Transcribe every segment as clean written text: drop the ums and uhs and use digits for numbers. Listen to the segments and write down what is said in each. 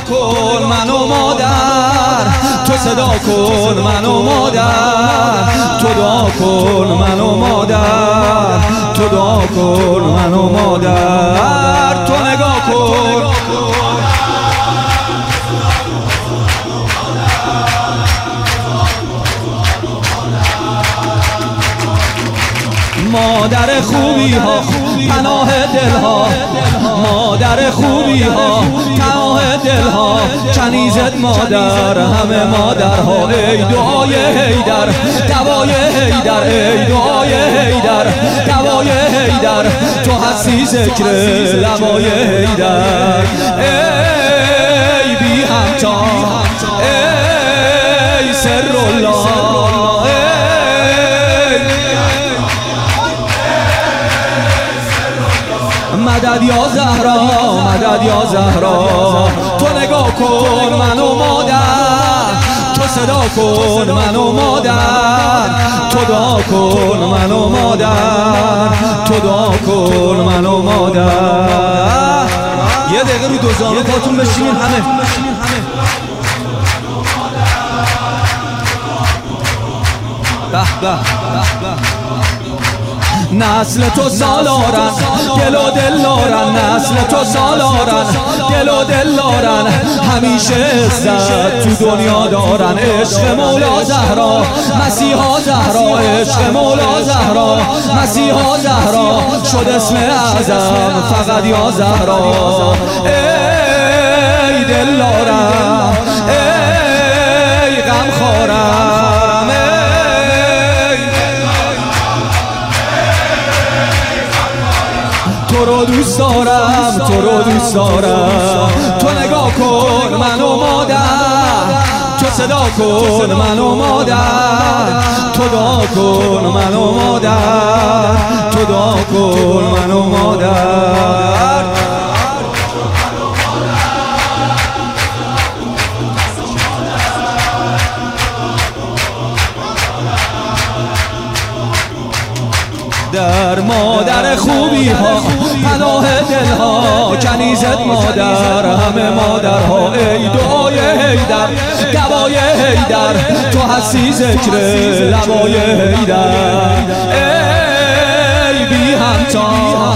کن منو مادر، تو صدا کن منو مادر، تو دعا کن منو مادر، تو دعا کن منو مادر، تو نگاه کن مادر خوبی ها پناه دل ها، مادر خوبی ها پناه دل ها، کنیزت مادر همه مادرها، ای دعای حیدر دوای حیدر، ای دعای حیدر دوای حیدر، تو هستی ذکر لبای حیدر، ای بی همتا ای سر الله، مدد یا زهرا مدد یا زهرا، تو نگاه کن منو مادر، تو صدا کن منو مادر، تو دعا کن منو مادر، تو دعا کن منو مادر. یه دقیقه رو دو زانو پاتون بشینین همه. به به نسل تو سالارن دل و دل دارن، نسل تو سالارن دل و دل دارن، همیشه عزت تو دنیا دارن، عشق مولا زهرا مسیحا زهرا، عشق مولا زهرا مسیحا زهرا، شد اسم اعظم فقط یا زهرا، ای دل دارم ای غم خورم، تو رو دوست دارم تو رو دوست دارم، تو نگاه کن منو مادر، تو صدا کن منو مادر، تو دعا کن منو مادر، تو دعا کن منو مادر. در مادر خوبی ها پناه دل ها، کنیزت مادر همه مادرها، ای دعای حیدر دوای حیدر، تو هستی ذکر لبای حیدر، ای بی همتا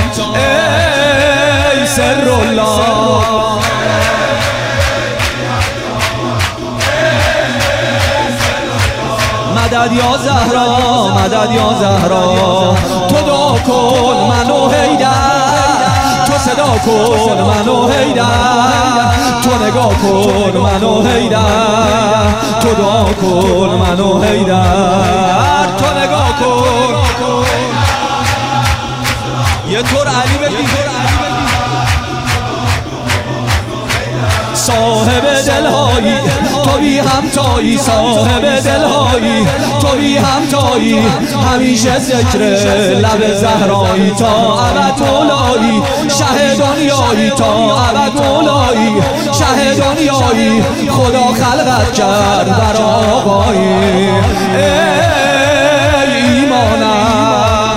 ای سر الله، مدد یا زهرا مدد یا زهرا، تو دعا کن منو حیدر، تو صدا کن منو حیدر، تو نگاه کن منو حیدر، تو دعا کن منو حیدر، تو نگاه کن یه طور علی بگی، صاحب دلهایی تو بی همتایی، صاحب دلهایی تو بی همتایی، همیشه ذکر لب زهرایی، تا ابد مولایی شه دنیایی، تا ابد مولایی شه دنیایی، خدا خلقت کرد بر آقایی، ای ایمانم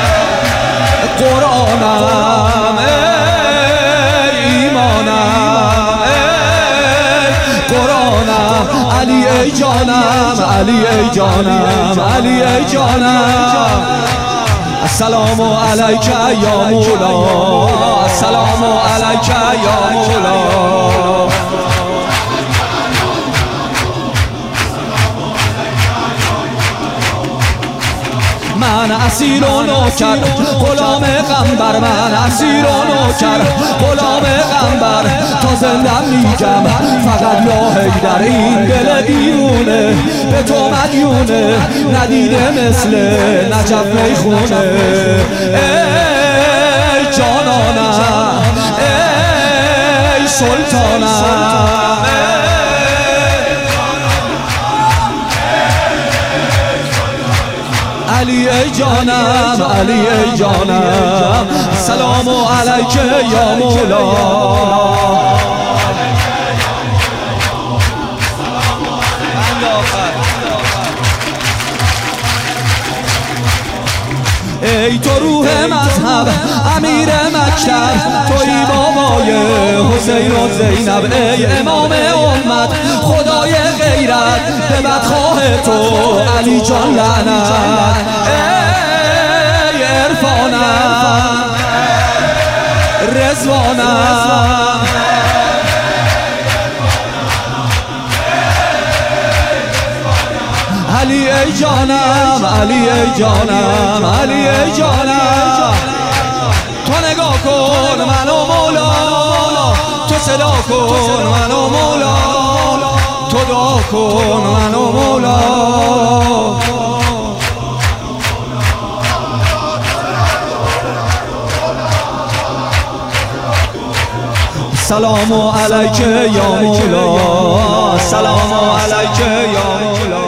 قرآنم، ای ایمانم قرآنم، علی ای جانم علی ای جانم علی ای جانم، السلام علیک یا مولا، السلام علیک یا مولا، من اسیر و نوکر غلام قنبر، من اسیر و نوکر غلام قنبر، تا زنده میگم فقط یا حیدر، این دل دیوونه به تو مدیونه، ندیده مثل نجف میخونه، ای جانانم ای سلطانم، علی ای جانم علی ای جانم، سلام علیک یا مولا، ای تو روح مذهب امیر مکتب، توی بابای حسین حسین و زینب ای امام امت خدای غیرت به بدخواه تو علی جان لعنت ای عرفانم رضوانم علی ای جانم علی ای جانم علی ای جانم تو نگاه کن منو مولا تو صدا کن منو مولا تو دعا کن منو مولا سلام علیک یا مولا سلام علیک یا مولا